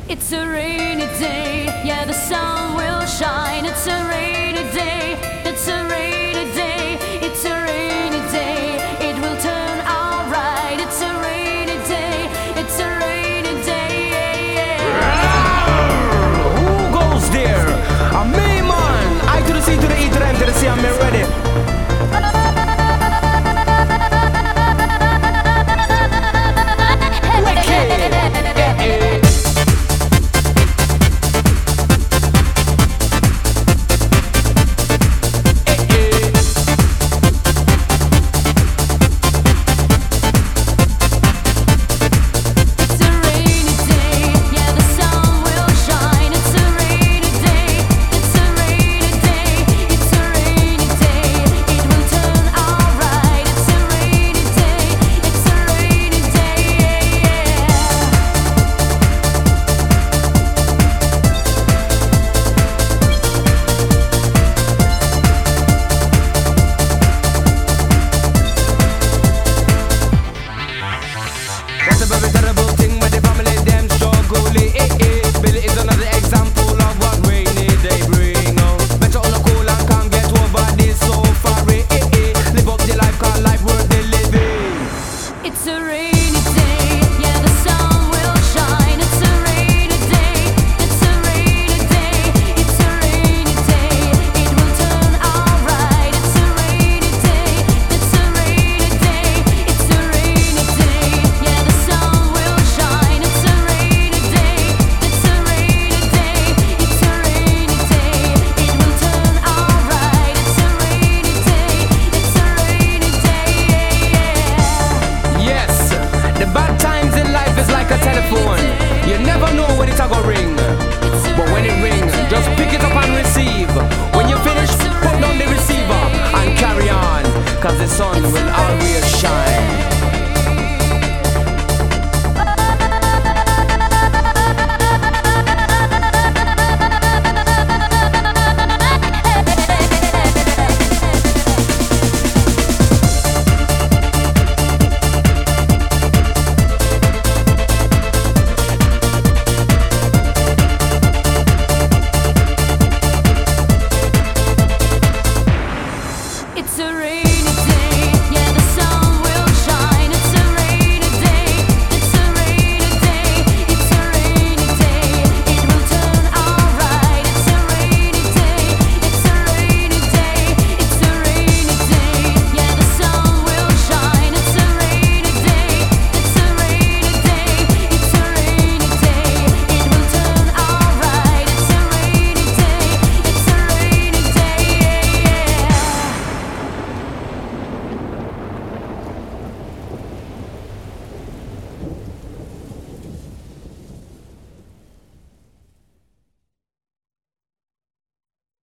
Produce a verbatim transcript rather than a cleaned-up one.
It's a rainy day, yeah, the sun will shine. It's a rainy day, it's a rainy day, it's a rainy day. It will turn alright. It's a rainy day, it's a rainy day, yeah, yeah. Who goes there? A me man. I to the C to the E to the M to the C. I'm ready. You never know when it's a go ring, but when it ring, just pick it up and receive. When you finish, put down the receiver and carry on, cause the sun will